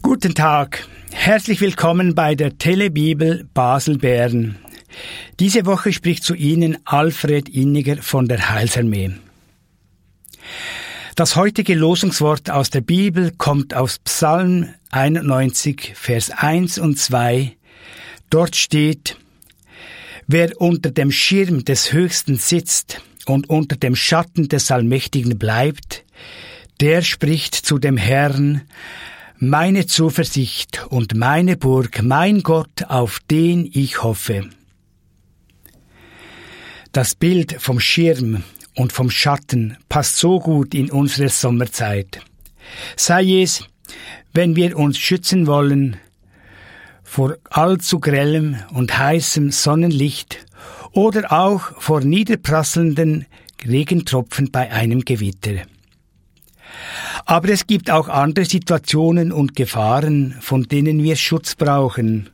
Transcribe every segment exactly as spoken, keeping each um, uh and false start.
Guten Tag, herzlich willkommen bei der Telebibel Basel-Bern. Diese Woche spricht zu Ihnen Alfred Inniger von der Heilsarmee. Das heutige Losungswort aus der Bibel kommt aus Psalm einundneunzig, Vers eins und zwei. Dort steht: Wer unter dem Schirm des Höchsten sitzt und unter dem Schatten des Allmächtigen bleibt, der spricht zu dem Herrn: Meine Zuversicht und meine Burg, mein Gott, auf den ich hoffe. Das Bild vom Schirm und vom Schatten passt so gut in unsere Sommerzeit. Sei es, wenn wir uns schützen wollen vor allzu grellem und heißem Sonnenlicht oder auch vor niederprasselnden Regentropfen bei einem Gewitter. Aber es gibt auch andere Situationen und Gefahren, von denen wir Schutz brauchen.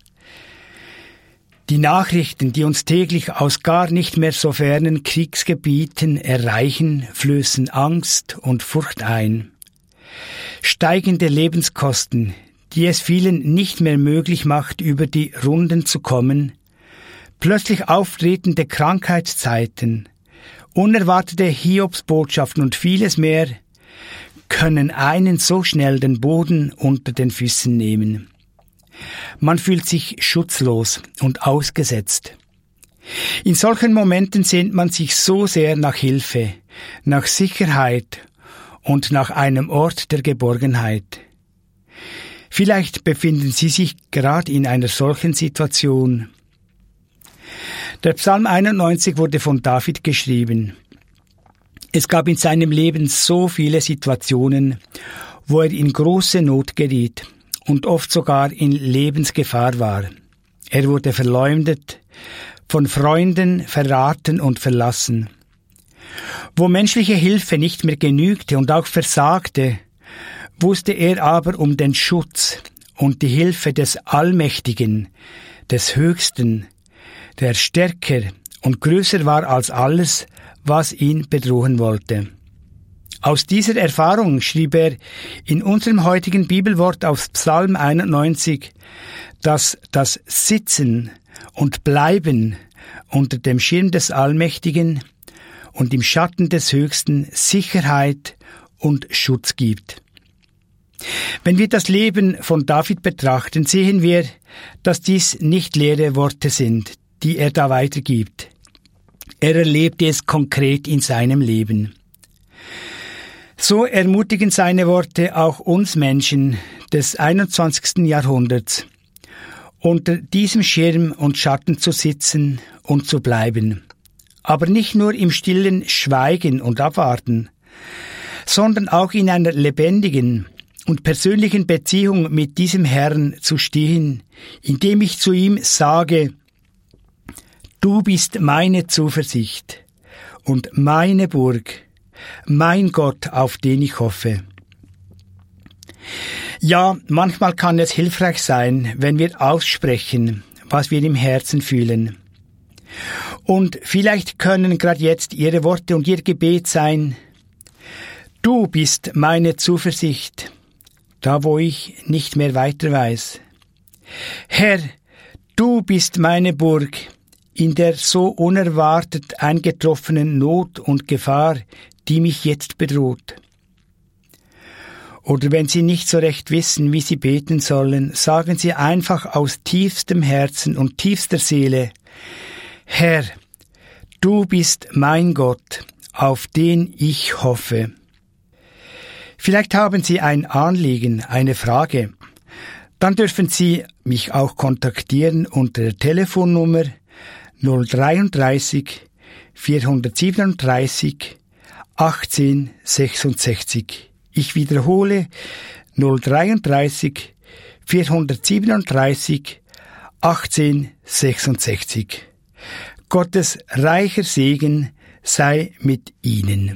Die Nachrichten, die uns täglich aus gar nicht mehr so fernen Kriegsgebieten erreichen, flößen Angst und Furcht ein. Steigende Lebenskosten, die es vielen nicht mehr möglich macht, über die Runden zu kommen, plötzlich auftretende Krankheitszeiten, unerwartete Hiobsbotschaften und vieles mehr können einen so schnell den Boden unter den Füßen nehmen. Man fühlt sich schutzlos und ausgesetzt. In solchen Momenten sehnt man sich so sehr nach Hilfe, nach Sicherheit und nach einem Ort der Geborgenheit. Vielleicht befinden Sie sich gerade in einer solchen Situation. Der Psalm einundneunzig wurde von David geschrieben. Es gab in seinem Leben so viele Situationen, wo er in große Not geriet und oft sogar in Lebensgefahr war. Er wurde verleumdet, von Freunden verraten und verlassen. Wo menschliche Hilfe nicht mehr genügte und auch versagte, wusste er aber um den Schutz und die Hilfe des Allmächtigen, des Höchsten, der stärker und größer war als alles, was ihn bedrohen wollte. Aus dieser Erfahrung schrieb er in unserem heutigen Bibelwort aus Psalm einundneunzig, dass das Sitzen und Bleiben unter dem Schirm des Allmächtigen und im Schatten des Höchsten Sicherheit und Schutz gibt. Wenn wir das Leben von David betrachten, sehen wir, dass dies nicht leere Worte sind, die er da weitergibt. Er erlebte es konkret in seinem Leben. So ermutigen seine Worte auch uns Menschen des einundzwanzigsten Jahrhunderts, unter diesem Schirm und Schatten zu sitzen und zu bleiben. Aber nicht nur im stillen Schweigen und Abwarten, sondern auch in einer lebendigen und persönlichen Beziehung mit diesem Herrn zu stehen, indem ich zu ihm sage: Du bist meine Zuversicht und meine Burg, mein Gott, auf den ich hoffe. Ja, manchmal kann es hilfreich sein, wenn wir aussprechen, was wir im Herzen fühlen. Und vielleicht können gerade jetzt Ihre Worte und Ihr Gebet sein: Du bist meine Zuversicht, da wo ich nicht mehr weiter weiß. Herr, du bist meine Burg, in der so unerwartet eingetroffenen Not und Gefahr, die mich jetzt bedroht. Oder wenn Sie nicht so recht wissen, wie Sie beten sollen, sagen Sie einfach aus tiefstem Herzen und tiefster Seele: Herr, du bist mein Gott, auf den ich hoffe. Vielleicht haben Sie ein Anliegen, eine Frage. Dann dürfen Sie mich auch kontaktieren unter der Telefonnummer null dreiunddreißig vierhundertsiebenunddreißig achtzehn sechsundsechzig. Ich wiederhole: null dreiunddreißig vierhundertsiebenunddreißig achtzehn sechsundsechzig. Gottes reicher Segen sei mit Ihnen.